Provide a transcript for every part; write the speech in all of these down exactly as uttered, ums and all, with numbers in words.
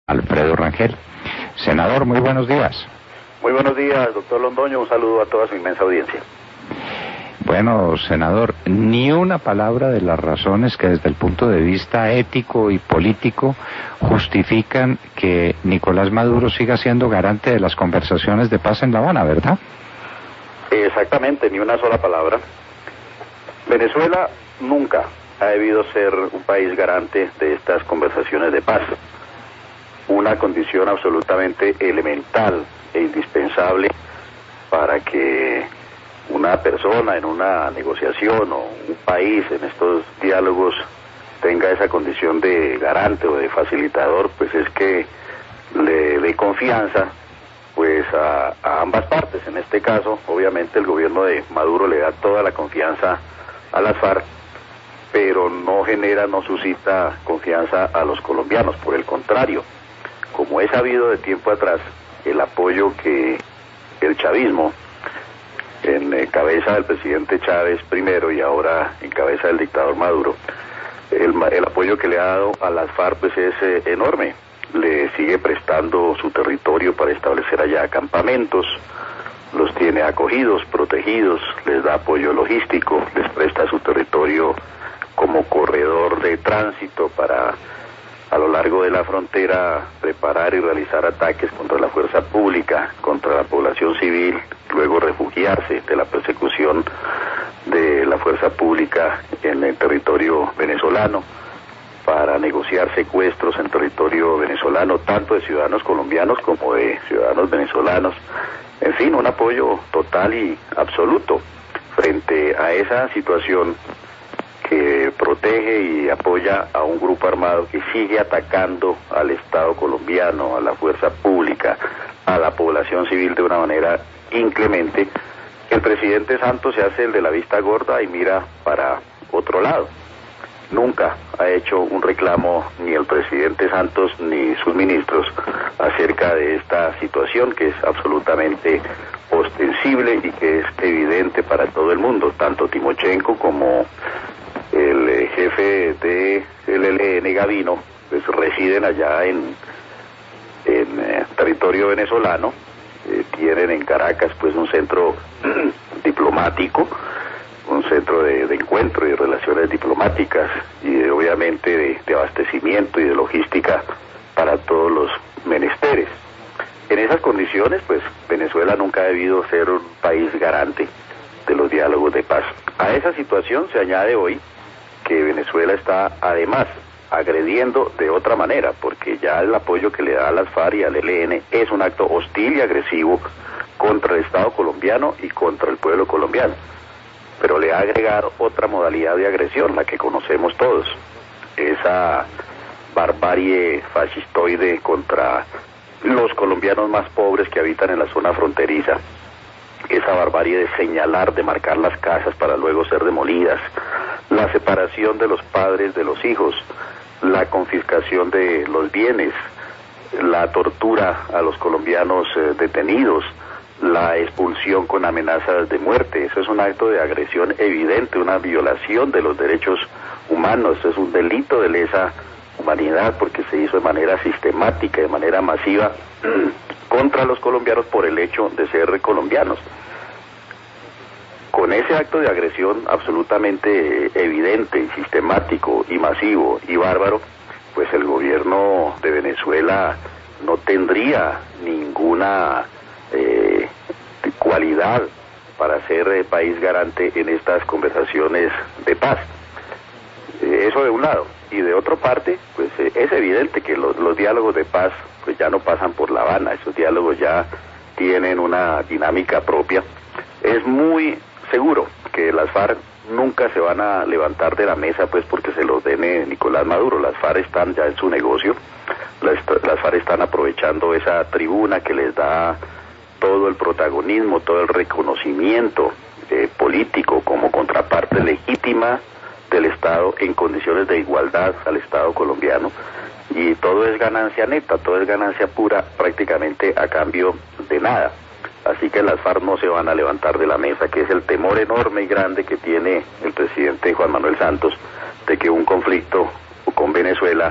Alfredo Rangel. Senador, muy buenos días. Muy buenos días, doctor Londoño. Un saludo a toda su inmensa audiencia. Bueno, senador, ni una palabra de las razones que desde el punto de vista ético y político justifican que Nicolás Maduro siga siendo garante de las conversaciones de paz en La Habana, ¿verdad? Exactamente, ni una sola palabra. Venezuela nunca ha debido ser un país garante de estas conversaciones de paz. Una condición absolutamente elemental e indispensable para que una persona en una negociación o un país en estos diálogos tenga esa condición de garante o de facilitador, pues es que le dé confianza pues a, a ambas partes. En este caso, obviamente el gobierno de Maduro le da toda la confianza a las FARC, pero no genera, no suscita confianza a los colombianos. Por el contrario, como he sabido de tiempo atrás, el apoyo que el chavismo, en eh, cabeza del presidente Chávez primero y ahora en cabeza del dictador Maduro, el, el apoyo que le ha dado a las FARC pues es eh, enorme. Le sigue prestando su territorio para establecer allá campamentos, los tiene acogidos, protegidos, les da apoyo logístico, les presta su territorio como corredor de tránsito para a lo largo de la frontera preparar y realizar ataques contra la fuerza pública, contra la población civil, luego refugiarse de la persecución de la fuerza pública en el territorio venezolano, para negociar secuestros en territorio venezolano, tanto de ciudadanos colombianos como de ciudadanos venezolanos. En fin, un apoyo total y absoluto frente a esa situación que protege y apoya a un grupo armado que sigue atacando al Estado colombiano, a la fuerza pública, a la población civil de una manera inclemente. El presidente Santos se hace el de la vista gorda y mira para otro lado. Nunca ha hecho un reclamo ni el presidente Santos ni sus ministros acerca de esta situación que es absolutamente ostensible y que es evidente para todo el mundo. Tanto Timochenko como el eh, jefe de el E L N, Gavino, pues residen allá en, en eh, territorio venezolano. Eh, tienen en Caracas pues un centro diplomático, un centro de, de encuentro y de relaciones diplomáticas y de, obviamente de, de abastecimiento y de logística para todos los menesteres. En esas condiciones pues Venezuela nunca ha debido ser un país garante de los diálogos de paz. A esa situación se añade hoy que Venezuela está además agrediendo de otra manera, porque ya el apoyo que le da a las FARC y al E L N es un acto hostil y agresivo contra el Estado colombiano y contra el pueblo colombiano. Pero le ha agregado otra modalidad de agresión, la que conocemos todos, esa barbarie fascistoide contra los colombianos más pobres que habitan en la zona fronteriza, esa barbarie de señalar, de marcar las casas para luego ser demolidas, la separación de los padres de los hijos, la confiscación de los bienes, la tortura a los colombianos eh, detenidos, la expulsión con amenazas de muerte. Eso es un acto de agresión evidente, una violación de los derechos humanos. Eso es un delito de lesa humanidad porque se hizo de manera sistemática, de manera masiva contra los colombianos por el hecho de ser colombianos. Con ese acto de agresión absolutamente evidente, sistemático y masivo y bárbaro, pues el gobierno de Venezuela no tendría ninguna eh, cualidad para ser eh, país garante en estas conversaciones de paz. Eh, eso de un lado. Y de otra parte, pues eh, es evidente que los, los diálogos de paz pues ya no pasan por La Habana, esos diálogos ya tienen una dinámica propia. Es muy seguro que las FARC nunca se van a levantar de la mesa pues porque se los ordene Nicolás Maduro. Las FARC están ya en su negocio, las, las FARC están aprovechando esa tribuna que les da todo el protagonismo, todo el reconocimiento eh, político como contraparte legítima del Estado en condiciones de igualdad al Estado colombiano, y todo es ganancia neta, todo es ganancia pura, prácticamente a cambio de nada. Así que las FARC no se van a levantar de la mesa, que es el temor enorme y grande que tiene el presidente Juan Manuel Santos de que un conflicto con Venezuela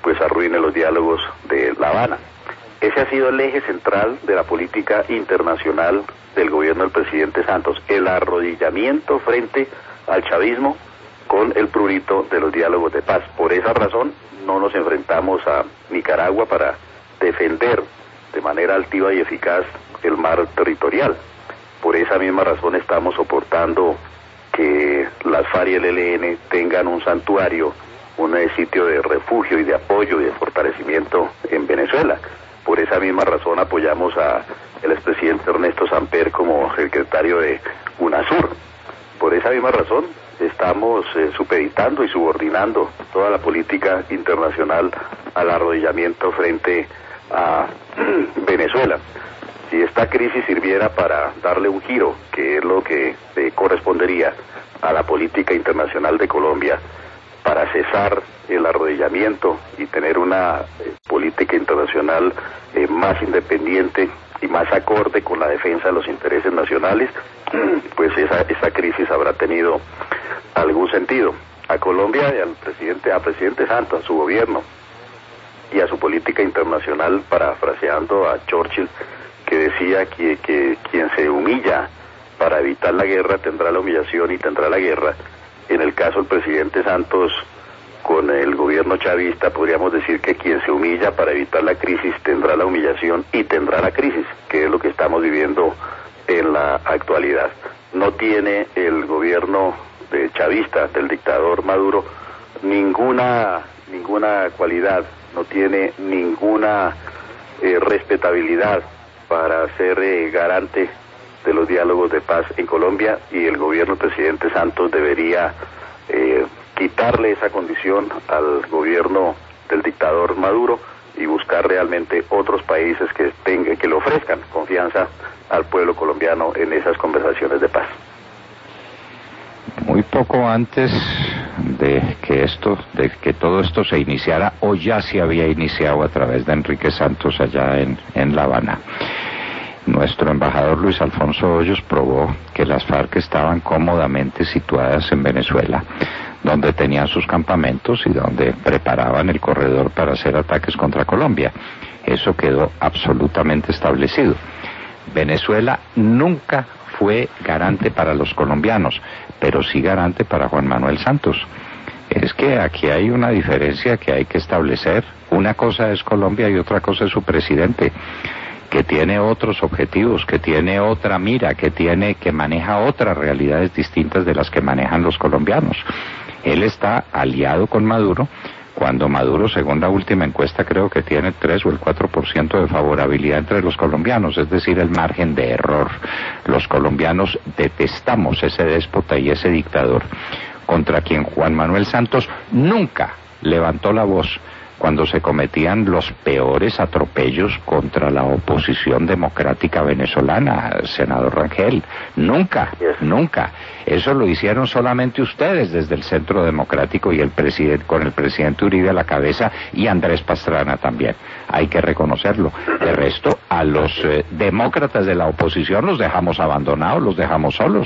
pues arruine los diálogos de La Habana. Ese ha sido el eje central de la política internacional del gobierno del presidente Santos, el arrodillamiento frente al chavismo con el prurito de los diálogos de paz. Por esa razón no nos enfrentamos a Nicaragua para defender de manera altiva y eficaz el mar territorial. Por esa misma razón estamos soportando que las FARC y el E L N tengan un santuario, un sitio de refugio y de apoyo y de fortalecimiento en Venezuela. Por esa misma razón apoyamos a el expresidente Ernesto Samper como secretario de UNASUR. Por esa misma razón estamos eh, supeditando y subordinando toda la política internacional al arrodillamiento frente a Venezuela. Si esta crisis sirviera para darle un giro, que es lo que eh, correspondería a la política internacional de Colombia, para cesar el arrodillamiento y tener una eh, política internacional eh, más independiente y más acorde con la defensa de los intereses nacionales, pues esa, esa crisis habrá tenido algún sentido. A Colombia y al presidente, al presidente Santos, a su gobierno y a su política internacional, parafraseando a Churchill, que decía que, que quien se humilla para evitar la guerra tendrá la humillación y tendrá la guerra. En el caso del presidente Santos con el gobierno chavista, podríamos decir que quien se humilla para evitar la crisis tendrá la humillación y tendrá la crisis, que es lo que estamos viviendo en la actualidad. No tiene el gobierno de chavista, del dictador Maduro, ninguna, ninguna cualidad, no tiene ninguna eh, respetabilidad para ser eh, garante de los diálogos de paz en Colombia, y el gobierno del presidente Santos debería eh, quitarle esa condición al gobierno del dictador Maduro y buscar realmente otros países que tengan, que le ofrezcan confianza al pueblo colombiano en esas conversaciones de paz. Muy poco antes de que esto, de que todo esto se iniciara, o ya se había iniciado a través de Enrique Santos allá en, en La Habana, nuestro embajador Luis Alfonso Hoyos probó que las FARC estaban cómodamente situadas en Venezuela, donde tenían sus campamentos y donde preparaban el corredor para hacer ataques contra Colombia. Eso quedó absolutamente establecido. Venezuela nunca fue garante para los colombianos, pero sí garante para Juan Manuel Santos. Es que aquí hay una diferencia que hay que establecer. Una cosa es Colombia y otra cosa es su presidente, que tiene otros objetivos, que tiene otra mira, que tiene, que maneja otras realidades distintas de las que manejan los colombianos. Él está aliado con Maduro, cuando Maduro, según la última encuesta, creo que tiene el tres o el cuatro por ciento de favorabilidad entre los colombianos, es decir, el margen de error. Los colombianos detestamos ese déspota y ese dictador, contra quien Juan Manuel Santos nunca levantó la voz cuando se cometían los peores atropellos contra la oposición democrática venezolana, senador Rangel. Nunca, nunca. Eso lo hicieron solamente ustedes desde el Centro Democrático y el presidente, con el presidente Uribe a la cabeza y Andrés Pastrana también. Hay que reconocerlo. De resto, a los eh, demócratas de la oposición los dejamos abandonados, los dejamos solos.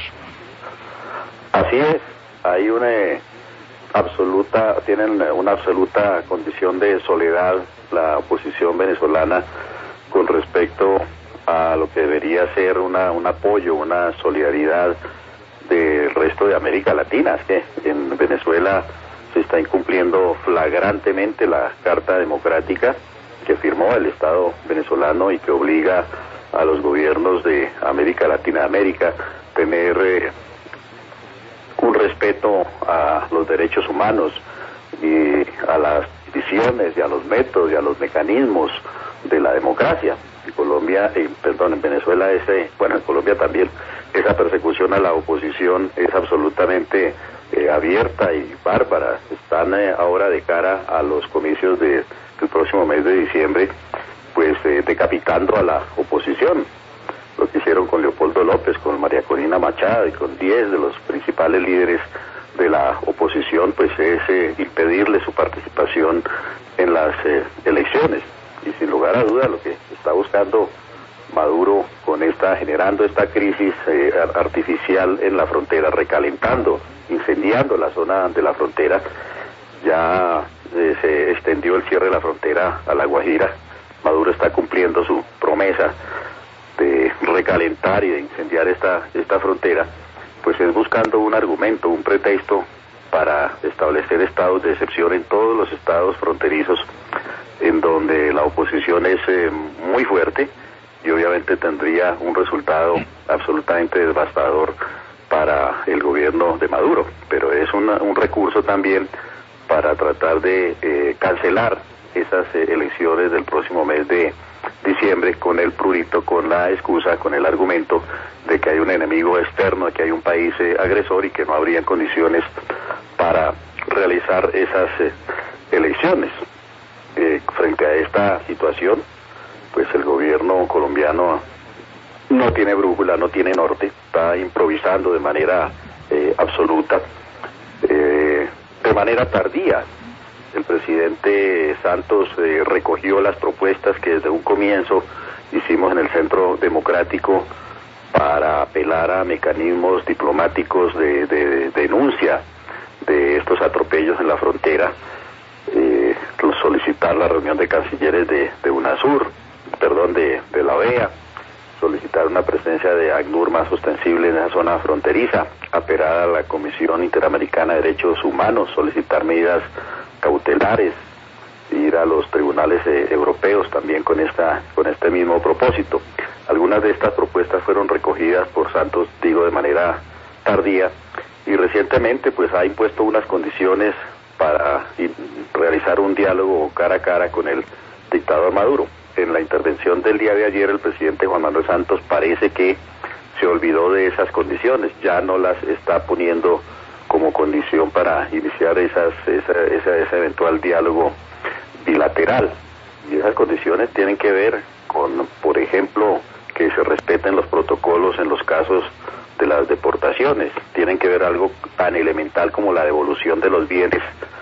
Así es. Hay una absoluta, tienen una absoluta condición de soledad la oposición venezolana con respecto a lo que debería ser una, un apoyo, una solidaridad del resto de América Latina. Es que en Venezuela se está incumpliendo flagrantemente la Carta Democrática que firmó el Estado venezolano y que obliga a los gobiernos de América Latina, América, tener eh, un respeto a los derechos humanos y a las decisiones y a los métodos y a los mecanismos de la democracia. En Colombia, eh, perdón, en Venezuela, ese, bueno, en Colombia también, esa persecución a la oposición es absolutamente eh, abierta y bárbara. Están eh, ahora de cara a los comicios de, del próximo mes de diciembre, pues eh, decapitando a la oposición. Lo que hicieron con Leopoldo López, con María Corina Machado y con diez de los principales líderes de la oposición, pues es eh, impedirle su participación en las eh, elecciones. Y sin lugar a duda lo que está buscando Maduro con esta, generando esta crisis eh, artificial en la frontera, recalentando, incendiando la zona de la frontera, ya eh, se extendió el cierre de la frontera a La Guajira. Maduro está cumpliendo su promesa de recalentar y de incendiar esta, esta frontera, pues es buscando un argumento, un pretexto para establecer estados de excepción en todos los estados fronterizos en donde la oposición es eh, muy fuerte y obviamente tendría un resultado absolutamente devastador para el gobierno de Maduro, pero es una, un recurso también para tratar de eh, cancelar esas eh, elecciones del próximo mes de diciembre con el prurito, con la excusa, con el argumento de que hay un enemigo externo, de que hay un país eh, agresor y que no habrían condiciones para realizar esas eh, elecciones. Eh, frente a esta situación, pues el gobierno colombiano no tiene brújula, no tiene norte, está improvisando de manera eh, absoluta, eh, de manera tardía. El presidente Santos eh, recogió las propuestas que desde un comienzo hicimos en el Centro Democrático para apelar a mecanismos diplomáticos de, de, de denuncia de estos atropellos en la frontera, eh, solicitar la reunión de cancilleres de, de UNASUR, perdón, de, de la O E A, solicitar una presencia de ACNUR más ostensible en esa zona fronteriza, apelar a la Comisión Interamericana de Derechos Humanos, solicitar medidas cautelares, ir a los tribunales eh, europeos también con esta con este mismo propósito. Algunas de estas propuestas fueron recogidas por Santos, digo, de manera tardía, y recientemente pues ha impuesto unas condiciones para ir, realizar un diálogo cara a cara con el dictador Maduro. En la intervención del día de ayer, el presidente Juan Manuel Santos parece que se olvidó de esas condiciones, ya no las está poniendo como condición para iniciar esas, esa, esa, ese eventual diálogo bilateral. Y esas condiciones tienen que ver con, por ejemplo, que se respeten los protocolos en los casos de las deportaciones, tienen que ver algo tan elemental como la devolución de los bienes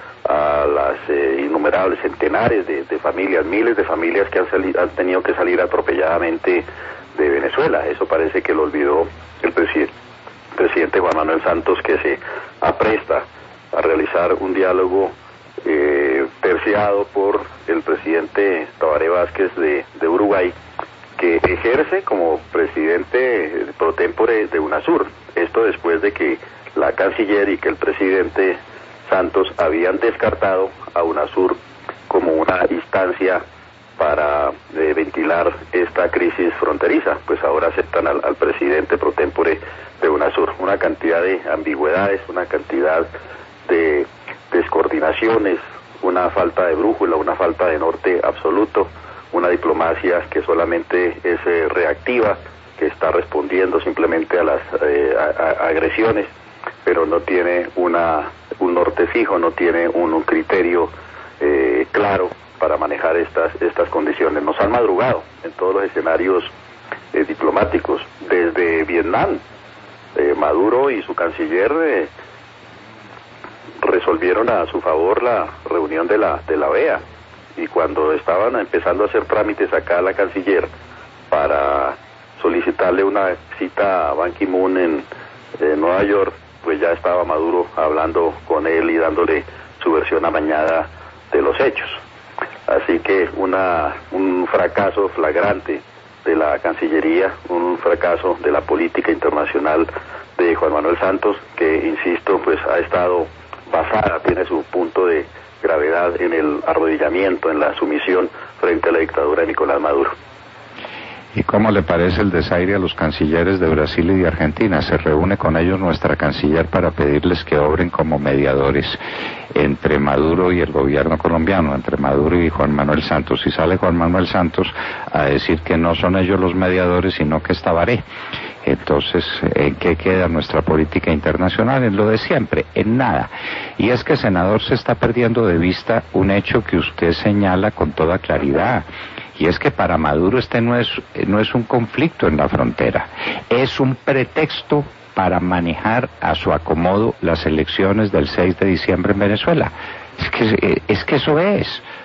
a las eh, innumerables centenares de, de familias, miles de familias que han, salido, han tenido que salir atropelladamente de Venezuela. Eso parece que lo olvidó el presidente. presidente Juan Manuel Santos, que se apresta a realizar un diálogo eh, terciado por el presidente Tabaré Vázquez de, de Uruguay, que ejerce como presidente pro tempore de UNASUR. Esto después de que la canciller y que el presidente Santos habían descartado a UNASUR como una instancia para eh, ventilar esta crisis fronteriza, pues ahora aceptan al, al presidente pro tempore de UNASUR. Una cantidad de ambigüedades, una cantidad de descoordinaciones, una falta de brújula, una falta de norte absoluto, una diplomacia que solamente es eh, reactiva, que está respondiendo simplemente a las eh, a, a agresiones, pero no tiene una un norte fijo, no tiene un, un criterio eh, claro para manejar estas estas condiciones. Nos han madrugado en todos los escenarios eh, diplomáticos, desde Vietnam. Eh, Maduro y su canciller eh, resolvieron a su favor la reunión de la de la O E A, y cuando estaban empezando a hacer trámites acá a la canciller para solicitarle una cita a Ban Ki-moon en, en Nueva York, pues ya estaba Maduro hablando con él y dándole su versión amañada de los hechos. Así que una un fracaso flagrante de la Cancillería, un fracaso de la política internacional de Juan Manuel Santos, que, insisto, pues ha estado basada, tiene su punto de gravedad en el arrodillamiento, en la sumisión frente a la dictadura de Nicolás Maduro. ¿Y cómo le parece el desaire a los cancilleres de Brasil y de Argentina? Se reúne con ellos nuestra canciller para pedirles que obren como mediadores entre Maduro y el gobierno colombiano, entre Maduro y Juan Manuel Santos. Y sale Juan Manuel Santos a decir que no son ellos los mediadores, sino que es Tabaré. Entonces, ¿en qué queda nuestra política internacional? En lo de siempre, en nada. Y es que, senador, se está perdiendo de vista un hecho que usted señala con toda claridad. Y es que para Maduro este no es, no es un conflicto en la frontera, es un pretexto para manejar a su acomodo las elecciones del seis de diciembre en Venezuela. Es que, es que eso es.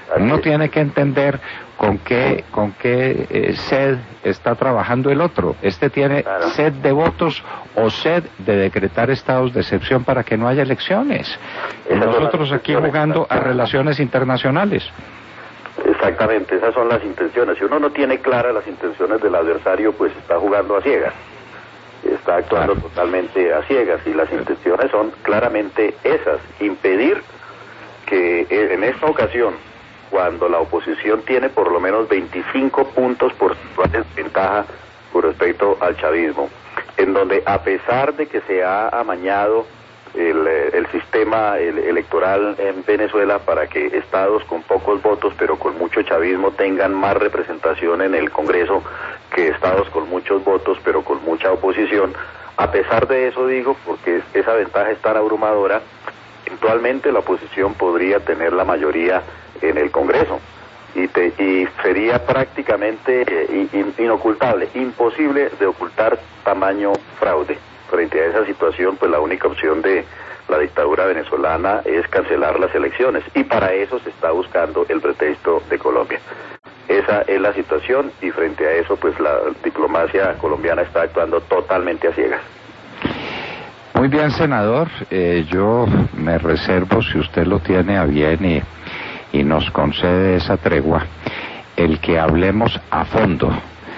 Uno tiene que entender con qué, con qué eh, sed está trabajando el otro. Este tiene claro. sed de votos o sed de decretar estados de excepción para que no haya elecciones. Y nosotros aquí jugando a relaciones internacionales. Exactamente, esas son las intenciones. Si uno no tiene claras las intenciones del adversario, pues está jugando a ciegas. Está actuando claro. totalmente a ciegas, y las intenciones son claramente esas: impedir que en esta ocasión, cuando la oposición tiene por lo menos veinticinco puntos porcentuales de ventaja con respecto al chavismo, en donde a pesar de que se ha amañado el, el sistema el, electoral en Venezuela para que estados con pocos votos pero con mucho chavismo tengan más representación en el Congreso que estados con muchos votos pero con mucha oposición, a pesar de eso digo, porque esa ventaja es tan abrumadora, eventualmente la oposición podría tener la mayoría en el Congreso y, te, y sería prácticamente eh, in, inocultable, imposible de ocultar tamaño fraude. Frente a esa situación, pues la única opción de la dictadura venezolana es cancelar las elecciones, y para eso se está buscando el pretexto de Colombia. Esa es la situación, y frente a eso, pues la diplomacia colombiana está actuando totalmente a ciegas. Muy bien, senador, eh, yo me reservo, si usted lo tiene a bien y, y nos concede esa tregua, el que hablemos a fondo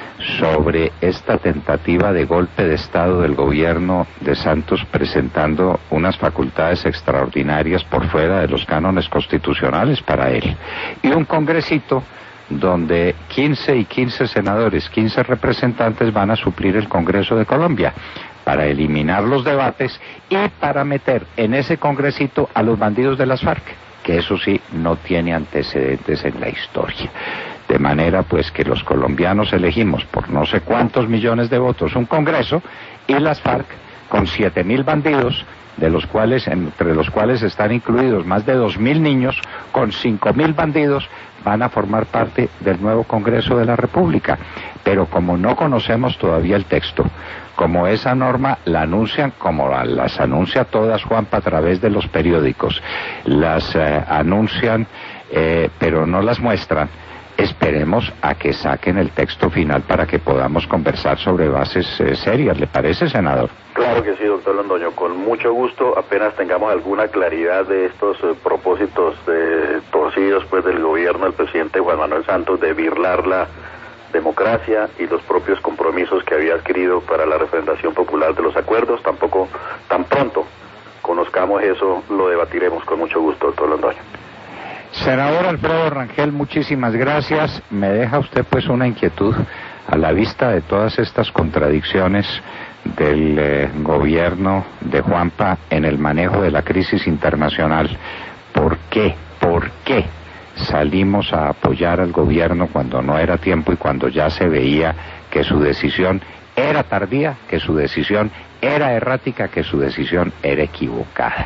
sobre esta tentativa de golpe de Estado del gobierno de Santos, presentando unas facultades extraordinarias por fuera de los cánones constitucionales para él, y un congresito donde quince y quince senadores, quince representantes van a suplir el Congreso de Colombia, para eliminar los debates y para meter en ese congresito a los bandidos de las FARC, que eso sí no tiene antecedentes en la historia. De manera pues que los colombianos elegimos por no sé cuántos millones de votos un Congreso, y las FARC con siete mil bandidos, de los cuales, entre los cuales están incluidos más de dos mil niños, con cinco mil bandidos, van a formar parte del nuevo Congreso de la República. Pero como no conocemos todavía el texto, como esa norma la anuncian, como las anuncia todas Juanpa a través de los periódicos, las eh, anuncian eh, pero no las muestran, esperemos a que saquen el texto final para que podamos conversar sobre bases eh, serias. ¿Le parece, senador? Claro que sí, doctor Londoño, con mucho gusto, apenas tengamos alguna claridad de estos eh, propósitos eh, torcidos pues del gobierno del presidente Juan Manuel Santos de birlar la democracia y los propios compromisos que había adquirido para la referendación popular de los acuerdos. Tampoco, tan pronto conozcamos eso, lo debatiremos con mucho gusto, doctor Londoño. Senador Alfredo Rangel, muchísimas gracias. Me deja usted pues una inquietud a la vista de todas estas contradicciones del eh, gobierno de Juanpa en el manejo de la crisis internacional. ¿Por qué? ¿Por qué salimos a apoyar al gobierno cuando no era tiempo y cuando ya se veía que su decisión era tardía, que su decisión era errática, que su decisión era equivocada?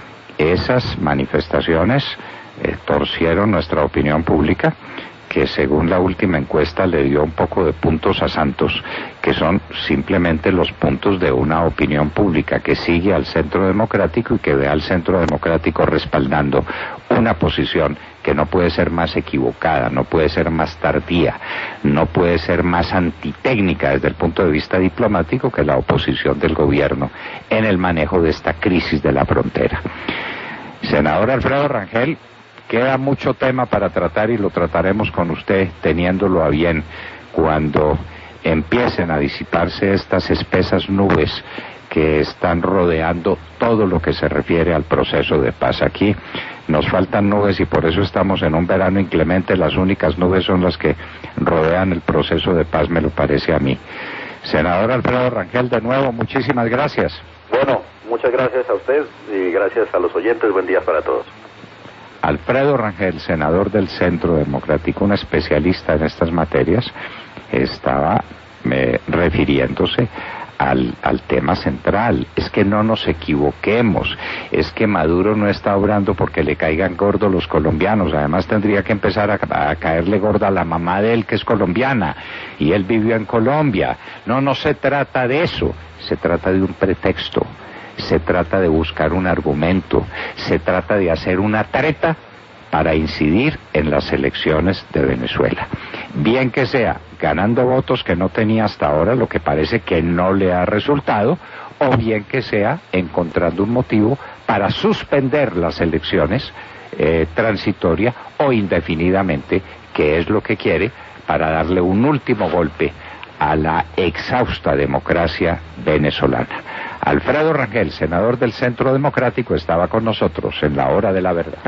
Esas manifestaciones eh, torcieron nuestra opinión pública, que según la última encuesta le dio un poco de puntos a Santos, que son simplemente los puntos de una opinión pública que sigue al Centro Democrático y que ve al Centro Democrático respaldando una posición que no puede ser más equivocada, no puede ser más tardía, no puede ser más antitécnica desde el punto de vista diplomático que la oposición del gobierno en el manejo de esta crisis de la frontera. Senador Alfredo Rangel, queda mucho tema para tratar y lo trataremos con usted teniéndolo a bien cuando empiecen a disiparse estas espesas nubes que están rodeando todo lo que se refiere al proceso de paz. Aquí nos faltan nubes y por eso estamos en un verano inclemente. Las únicas nubes son las que rodean el proceso de paz, me lo parece a mí. Senador Alfredo Rangel, de nuevo, muchísimas gracias. Bueno, muchas gracias a usted y gracias a los oyentes. Buen día para todos. Alfredo Rangel, senador del Centro Democrático, un especialista en estas materias, estaba eh, refiriéndose al, al tema central. Es que no nos equivoquemos, es que Maduro no está obrando porque le caigan gordos los colombianos, además tendría que empezar a, a caerle gorda a la mamá de él, que es colombiana, y él vivió en Colombia. No, no se trata de eso, se trata de un pretexto. Se trata de buscar un argumento, se trata de hacer una treta para incidir en las elecciones de Venezuela. Bien que sea ganando votos que no tenía hasta ahora, lo que parece que no le ha resultado, o bien que sea encontrando un motivo para suspender las elecciones eh, transitoria o indefinidamente, que es lo que quiere, para darle un último golpe a la exhausta democracia venezolana. Alfredo Rangel, senador del Centro Democrático, estaba con nosotros en La Hora de la Verdad.